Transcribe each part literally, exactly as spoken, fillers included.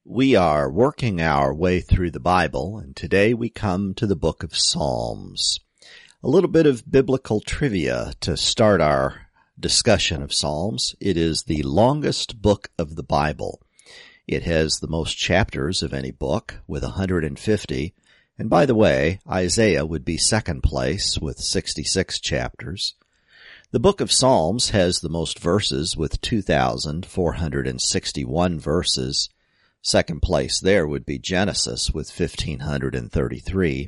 We are working our way through the Bible, and today we come to the book of Psalms. A little bit of biblical trivia to start our discussion of Psalms. It is the longest book of the Bible. It has the most chapters of any book, with one hundred fifty. And by the way, Isaiah would be second place with sixty-six chapters. The book of Psalms has the most verses with two thousand four hundred sixty-one verses. Second place there would be Genesis with one thousand five hundred thirty-three.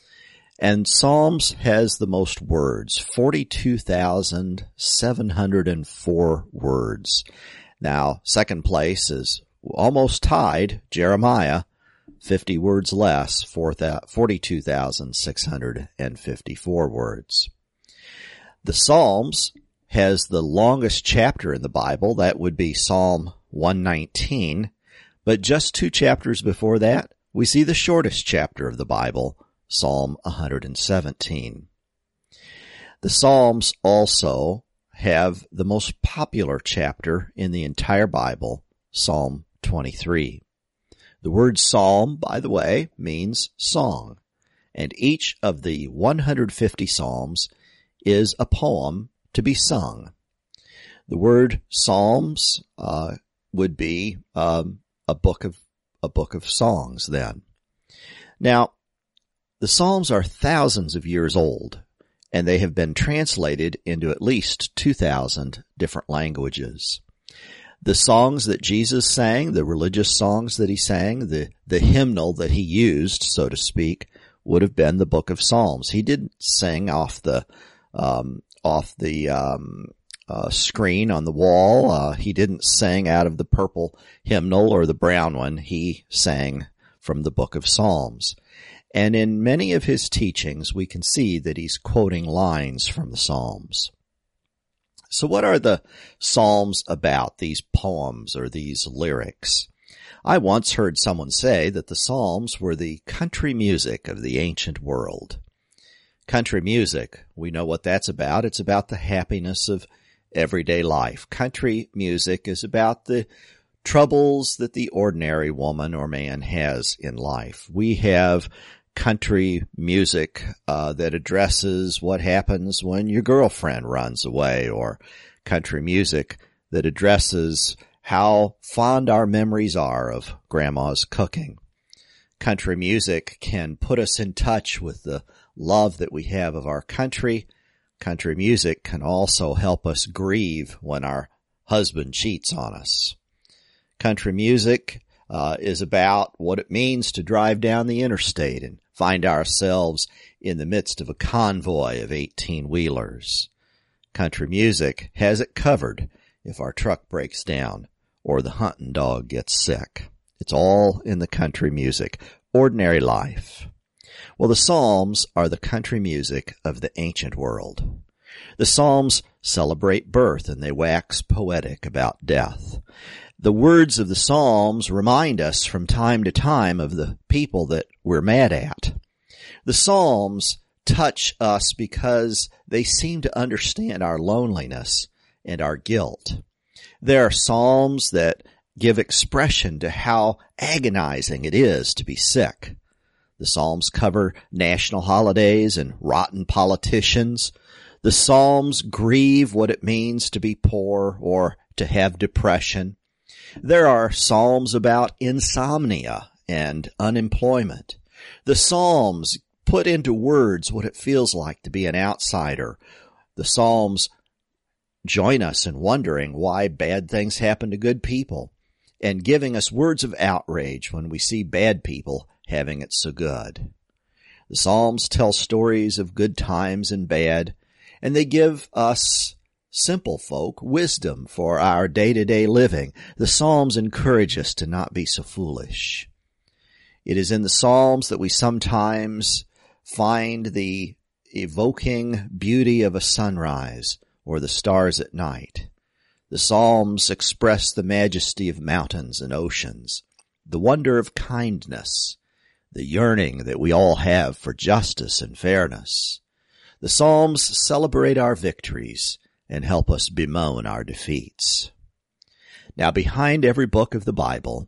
And Psalms has the most words, forty-two thousand seven hundred four words. Now, second place is almost tied, Jeremiah, fifty words less, forty-two thousand six hundred fifty-four words. The Psalms has the longest chapter in the Bible. That would be Psalm one nineteen. But just two chapters before that, we see the shortest chapter of the Bible, Psalm one hundred seventeen. The Psalms also have the most popular chapter in the entire Bible, Psalm twenty-three. The word psalm, by the way, means song, and each of the one hundred fifty psalms is a poem to be sung. The word psalms uh, would be um, a book of a book of songs then. Now, the Psalms are thousands of years old, and they have been translated into at least two thousand different languages. The songs that Jesus sang, the religious songs that he sang, the, the hymnal that he used, so to speak, would have been the book of Psalms. He didn't sing off the um, off the um, uh, screen on the wall. Uh, he didn't sing out of the purple hymnal or the brown one. He sang from the book of Psalms. And in many of his teachings, we can see that he's quoting lines from the Psalms. So what are the Psalms about, these poems or these lyrics? I once heard someone say that the Psalms were the country music of the ancient world. Country music, we know what that's about. It's about the happiness of everyday life. Country music is about the troubles that the ordinary woman or man has in life. We have country music uh, that addresses what happens when your girlfriend runs away, or country music that addresses how fond our memories are of Grandma's cooking. Country music can put us in touch with the love that we have of our country. Country music can also help us grieve when our husband cheats on us. Country music uh, is about what it means to drive down the interstate and find ourselves in the midst of a convoy of eighteen-wheelers. Country music has it covered if our truck breaks down or the hunting dog gets sick. It's all in the country music. Ordinary life. Well, the Psalms are the country music of the ancient world. The Psalms celebrate birth, and they wax poetic about death. The words of the Psalms remind us from time to time of the people that we're mad at. The Psalms touch us because they seem to understand our loneliness and our guilt. There are Psalms that give expression to how agonizing it is to be sick. The Psalms cover national holidays and rotten politicians. The Psalms grieve what it means to be poor or to have depression. There are Psalms about insomnia and unemployment. The Psalms put into words what it feels like to be an outsider. The Psalms join us in wondering why bad things happen to good people, and giving us words of outrage when we see bad people having it so good. The Psalms tell stories of good times and bad, and they give us simple folk wisdom for our day-to-day living. The Psalms encourage us to not be so foolish. It is in the Psalms that we sometimes find the evoking beauty of a sunrise or the stars at night. The Psalms express the majesty of mountains and oceans, the wonder of kindness, the yearning that we all have for justice and fairness. The Psalms celebrate our victories and help us bemoan our defeats. Now, behind every book of the Bible,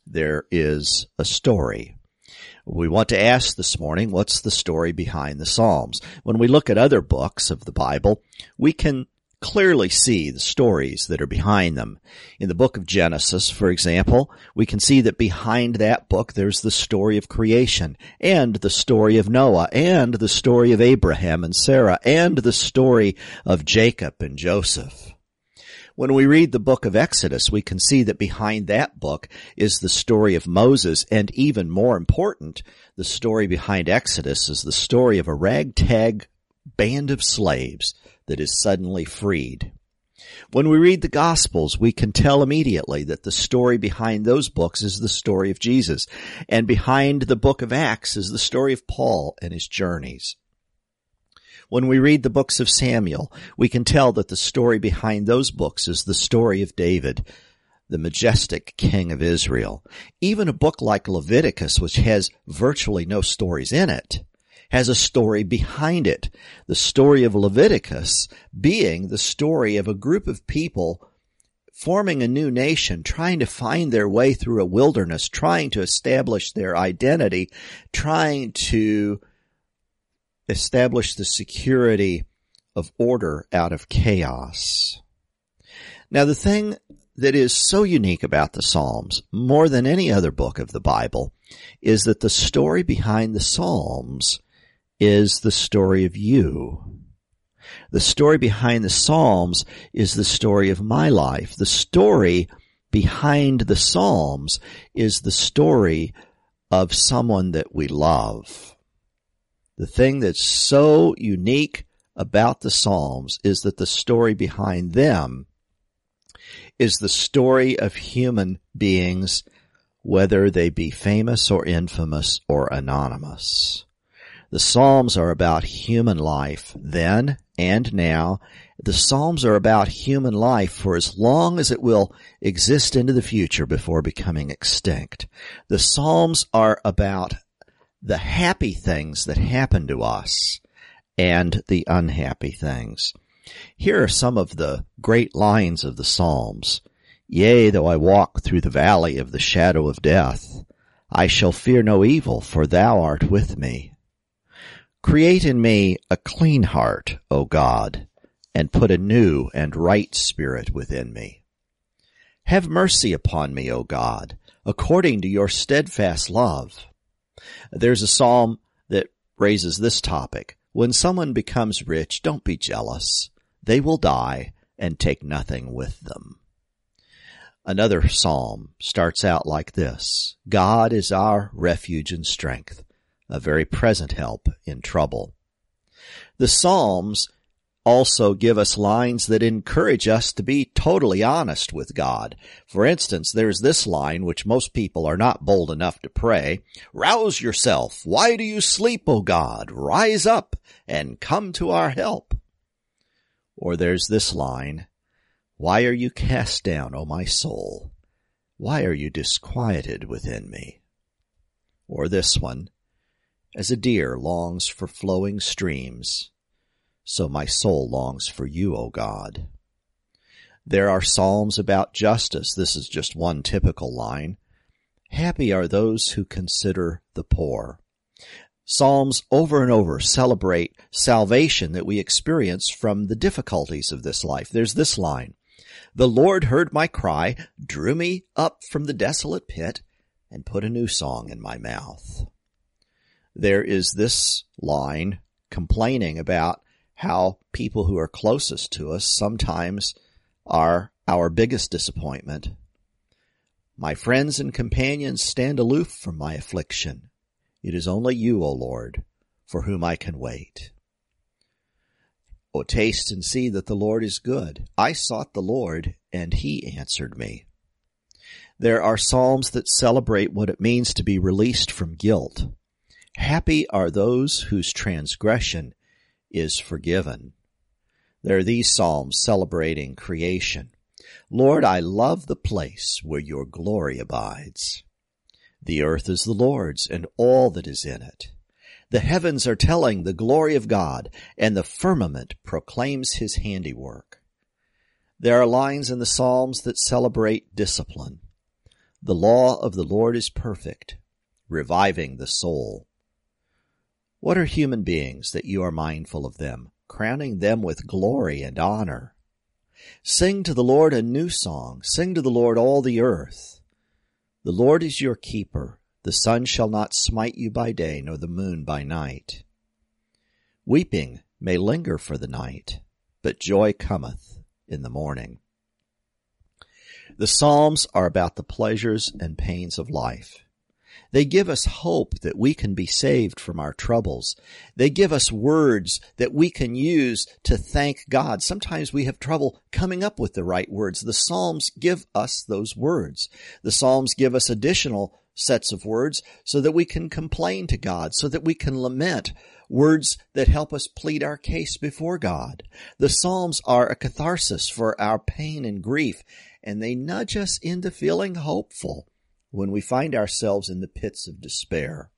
there is a story. We want to ask this morning, what's the story behind the Psalms? When we look at other books of the Bible, we can clearly see the stories that are behind them. In the book of Genesis, for example, we can see that behind that book there's the story of creation, and the story of Noah, and the story of Abraham and Sarah, and the story of Jacob and Joseph. When we read the book of Exodus, we can see that behind that book is the story of Moses, and even more important, the story behind Exodus is the story of a ragtag band of slaves that is suddenly freed. When we read the Gospels, we can tell immediately that the story behind those books is the story of Jesus, and behind the book of Acts is the story of Paul and his journeys. When we read the books of Samuel, we can tell that the story behind those books is the story of David, the majestic king of Israel. Even a book like Leviticus, which has virtually no stories in it, has a story behind it. The story of Leviticus being the story of a group of people forming a new nation, trying to find their way through a wilderness, trying to establish their identity, trying to establish the security of order out of chaos. Now, the thing that is so unique about the Psalms, more than any other book of the Bible, is that the story behind the Psalms is the story of you. The story behind the Psalms is the story of my life. The story behind the Psalms is the story of someone that we love. The thing that's so unique about the Psalms is that the story behind them is the story of human beings, whether they be famous or infamous or anonymous. The Psalms are about human life then and now. The Psalms are about human life for as long as it will exist into the future before becoming extinct. The Psalms are about the happy things that happen to us and the unhappy things. Here are some of the great lines of the Psalms. Yea, though I walk through the valley of the shadow of death, I shall fear no evil, for thou art with me. Create in me a clean heart, O God, and put a new and right spirit within me. Have mercy upon me, O God, according to your steadfast love. There's a psalm that raises this topic. When someone becomes rich, don't be jealous. They will die and take nothing with them. Another psalm starts out like this. God is our refuge and strength, a very present help in trouble. The Psalms also give us lines that encourage us to be totally honest with God. For instance, there's this line, which most people are not bold enough to pray. Rouse yourself. Why do you sleep, O God? Rise up and come to our help. Or there's this line. Why are you cast down, O my soul? Why are you disquieted within me? Or this one. As a deer longs for flowing streams, so my soul longs for you, O God. There are psalms about justice. This is just one typical line. Happy are those who consider the poor. Psalms over and over celebrate salvation that we experience from the difficulties of this life. There's this line. The Lord heard my cry, drew me up from the desolate pit, and put a new song in my mouth. There is this line complaining about how people who are closest to us sometimes are our biggest disappointment. My friends and companions stand aloof from my affliction. It is only you, O Lord, for whom I can wait. O taste and see that the Lord is good. I sought the Lord, and he answered me. There are psalms that celebrate what it means to be released from guilt. Happy are those whose transgression is forgiven. There are these psalms celebrating creation. Lord, I love the place where your glory abides. The earth is the Lord's, and all that is in it. The heavens are telling the glory of God, and the firmament proclaims his handiwork. There are lines in the Psalms that celebrate discipline. The law of the Lord is perfect, reviving the soul. What are human beings that you are mindful of them, crowning them with glory and honor? Sing to the Lord a new song. Sing to the Lord all the earth. The Lord is your keeper. The sun shall not smite you by day, nor the moon by night. Weeping may linger for the night, but joy cometh in the morning. The Psalms are about the pleasures and pains of life. They give us hope that we can be saved from our troubles. They give us words that we can use to thank God. Sometimes we have trouble coming up with the right words. The Psalms give us those words. The Psalms give us additional sets of words so that we can complain to God, so that we can lament, words that help us plead our case before God. The Psalms are a catharsis for our pain and grief, and they nudge us into feeling hopeful when we find ourselves in the pits of despair.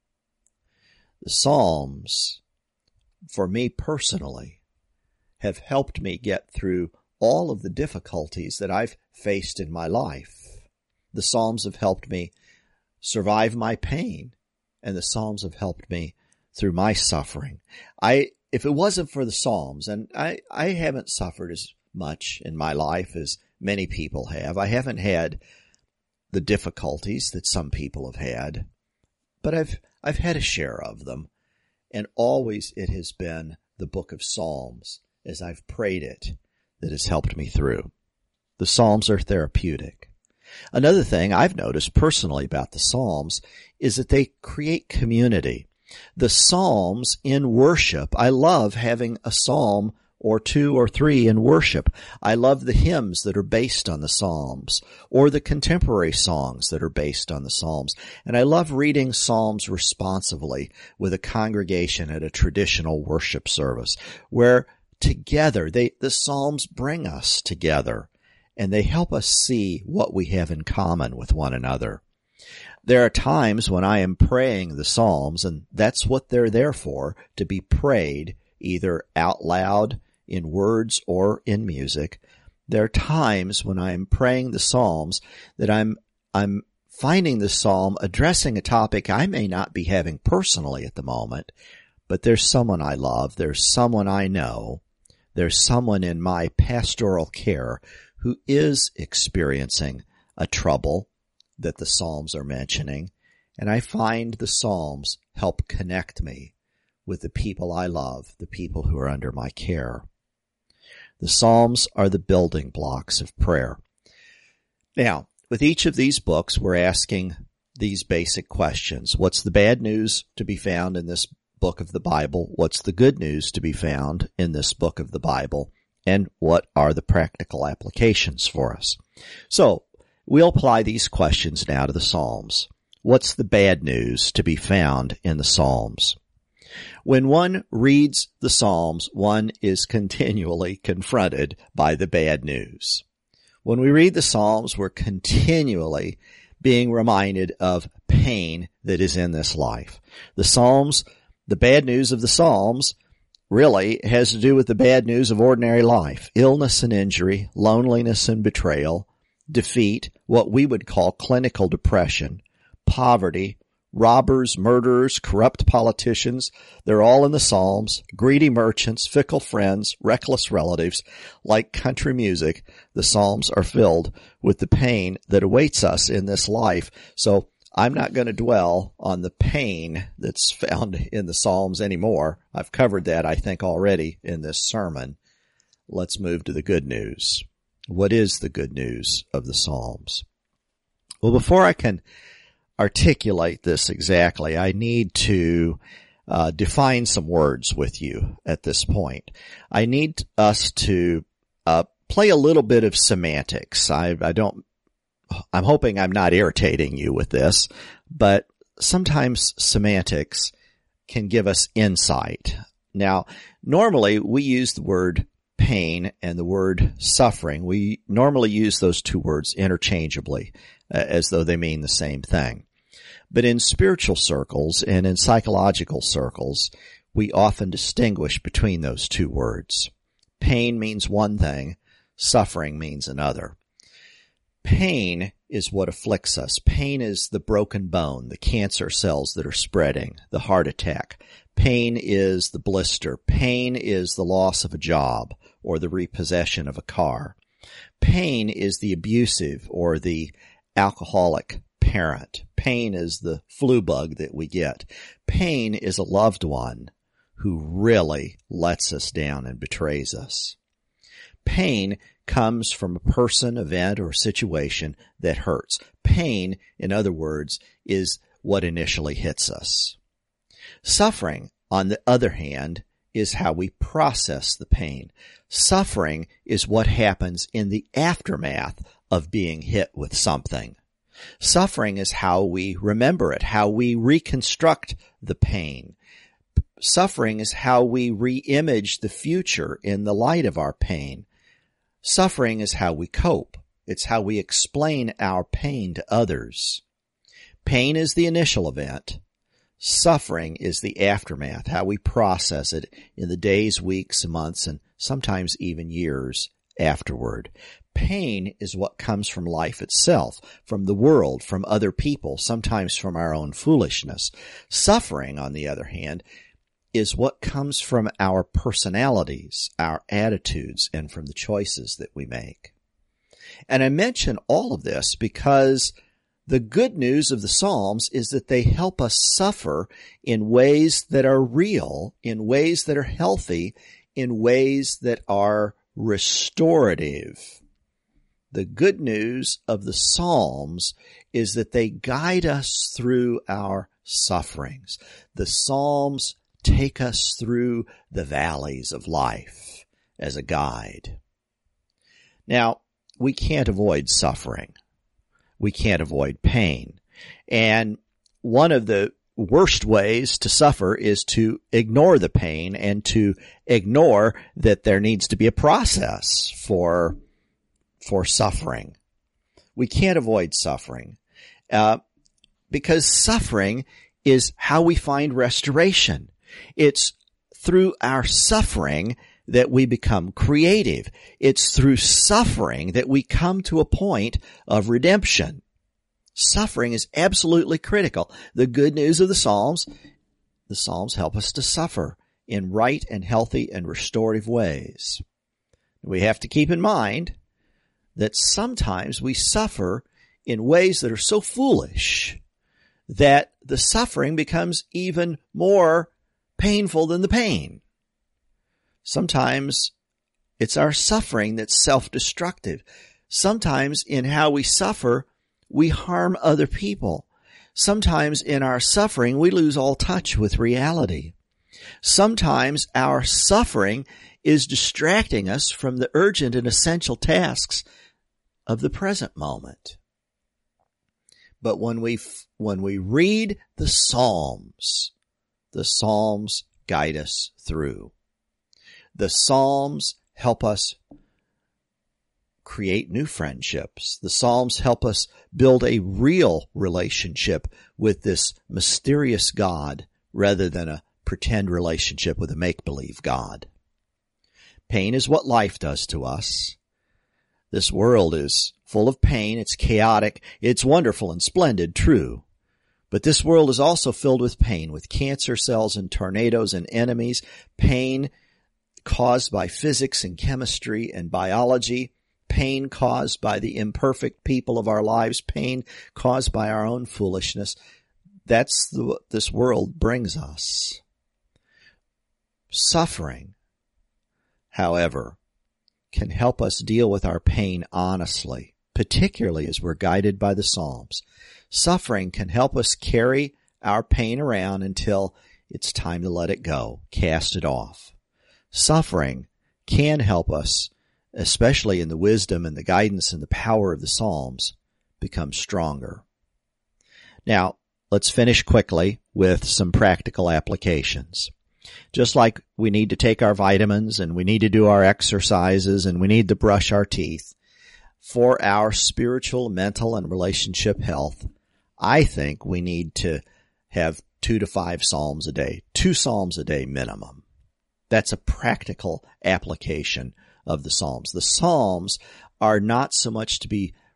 The Psalms, for me personally, have helped me get through all of the difficulties that I've faced in my life. The Psalms have helped me survive my pain, and the Psalms have helped me through my suffering. I, if it wasn't for the Psalms, and I, I haven't suffered as much in my life as many people have. I haven't had the difficulties that some people have had, but I've, I've had a share of them. And always it has been the book of Psalms, as I've prayed it, that has helped me through. The Psalms are therapeutic. Another thing I've noticed personally about the Psalms is that they create community. The Psalms in worship, I love having a psalm or two or three in worship. I love the hymns that are based on the Psalms, or the contemporary songs that are based on the Psalms. And I love reading Psalms responsively with a congregation at a traditional worship service, where together they, the Psalms bring us together, and they help us see what we have in common with one another. There are times when I am praying the Psalms, and that's what they're there for, to be prayed either out loud in words or in music. There are times when I'm praying the Psalms that I'm I'm finding the psalm addressing a topic I may not be having personally at the moment, but there's someone I love, there's someone I know, there's someone in my pastoral care who is experiencing a trouble that the Psalms are mentioning, and I find the Psalms help connect me with the people I love, the people who are under my care. The Psalms are the building blocks of prayer. Now, with each of these books, we're asking these basic questions. What's the bad news to be found in this book of the Bible? What's the good news to be found in this book of the Bible? And what are the practical applications for us? So, we'll apply these questions now to the Psalms. What's the bad news to be found in the Psalms? When one reads the Psalms, one is continually confronted by the bad news. When we read the Psalms, we're continually being reminded of pain that is in this life. The Psalms, the bad news of the Psalms really has to do with the bad news of ordinary life. Illness and injury, loneliness and betrayal, defeat, what we would call clinical depression, poverty, robbers, murderers, corrupt politicians, they're all in the Psalms. Greedy merchants, fickle friends, reckless relatives. Like country music, the Psalms are filled with the pain that awaits us in this life. So I'm not going to dwell on the pain that's found in the Psalms anymore. I've covered that, I think, already in this sermon. Let's move to the good news. What is the good news of the Psalms? Well, before I can articulate this exactly, I need to uh, define some words with you at this point. I need us to uh, play a little bit of semantics. I, I don't, I'm hoping I'm not irritating you with this, but sometimes semantics can give us insight. Now, normally we use the word pain and the word suffering. We normally use those two words interchangeably, uh, as though they mean the same thing. But in spiritual circles and in psychological circles, we often distinguish between those two words. Pain means one thing, suffering means another. Pain is what afflicts us. Pain is the broken bone, the cancer cells that are spreading, the heart attack. Pain is the blister. Pain is the loss of a job or the repossession of a car. Pain is the abusive or the alcoholic parent. Pain is the flu bug that we get. Pain is a loved one who really lets us down and betrays us. Pain comes from a person, event, or situation that hurts. Pain, in other words, is what initially hits us. Suffering, on the other hand, is how we process the pain. Suffering is what happens in the aftermath of being hit with something. Suffering is how we remember it, how we reconstruct the pain. Suffering is how we re-image the future in the light of our pain. Suffering is how we cope. It's how we explain our pain to others. Pain is the initial event. Suffering is the aftermath, how we process it in the days, weeks, months, and sometimes even years afterward. Pain is what comes from life itself, from the world, from other people, sometimes from our own foolishness. Suffering, on the other hand, is what comes from our personalities, our attitudes, and from the choices that we make. And I mention all of this because the good news of the Psalms is that they help us suffer in ways that are real, in ways that are healthy, in ways that are restorative. The good news of the Psalms is that they guide us through our sufferings. The Psalms take us through the valleys of life as a guide. Now, we can't avoid suffering. We can't avoid pain. And one of the worst ways to suffer is to ignore the pain and to ignore that there needs to be a process for, for suffering. We can't avoid suffering, uh, because suffering is how we find restoration. It's through our suffering that we become creative. It's through suffering that we come to a point of redemption. Suffering is absolutely critical. The good news of the Psalms, the Psalms help us to suffer in right and healthy and restorative ways. We have to keep in mind that sometimes we suffer in ways that are so foolish that the suffering becomes even more painful than the pain. Sometimes it's our suffering that's self-destructive. Sometimes in how we suffer, we harm other people. Sometimes in our suffering, we lose all touch with reality. Sometimes our suffering is distracting us from the urgent and essential tasks of the present moment. But when we, when we read the Psalms, the Psalms guide us through. The Psalms help us create new friendships. The Psalms help us build a real relationship with this mysterious God rather than a pretend relationship with a make-believe God. Pain is what life does to us. This world is full of pain. It's chaotic. It's wonderful and splendid, true. But this world is also filled with pain, with cancer cells and tornadoes and enemies, pain caused by physics and chemistry and biology, pain caused by the imperfect people of our lives, pain caused by our own foolishness. That's the, what this world brings us. Suffering, however, can help us deal with our pain honestly, particularly as we're guided by the Psalms. Suffering can help us carry our pain around until it's time to let it go, cast it off. Suffering can help us, especially in the wisdom and the guidance and the power of the Psalms, become stronger. Now, let's finish quickly with some practical applications. Just like we need to take our vitamins and we need to do our exercises and we need to brush our teeth, for our spiritual, mental, and relationship health, I think we need to have two to five Psalms a day, two Psalms a day minimum. That's a practical application of the Psalms. The Psalms are not so much to be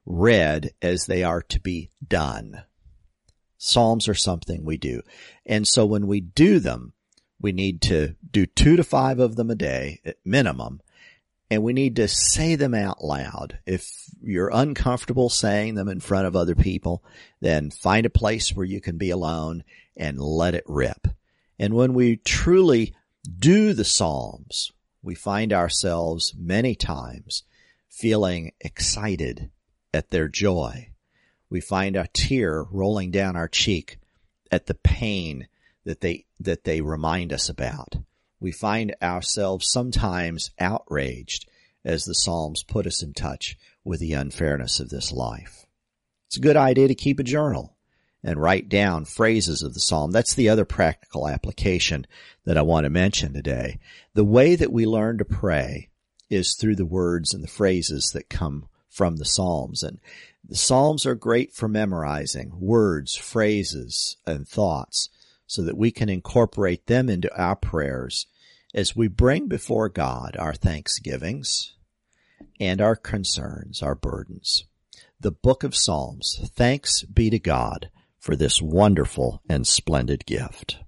read as they are to be done. Psalms are something we do. And so when we do them, we need to do two to five of them a day at minimum. And we need to say them out loud. If you're uncomfortable saying them in front of other people, then find a place where you can be alone and let it rip. And when we truly do the Psalms, we find ourselves many times feeling excited at their joy. We find a tear rolling down our cheek at the pain that they, that they remind us about. We find ourselves sometimes outraged as the Psalms put us in touch with the unfairness of this life. It's a good idea to keep a journal and write down phrases of the Psalm. That's the other practical application that I want to mention today. The way that we learn to pray is through the words and the phrases that come from the Psalms. And the Psalms are great for memorizing words, phrases, and thoughts so that we can incorporate them into our prayers as we bring before God our thanksgivings and our concerns, our burdens. The Book of Psalms. Thanks be to God for this wonderful and splendid gift.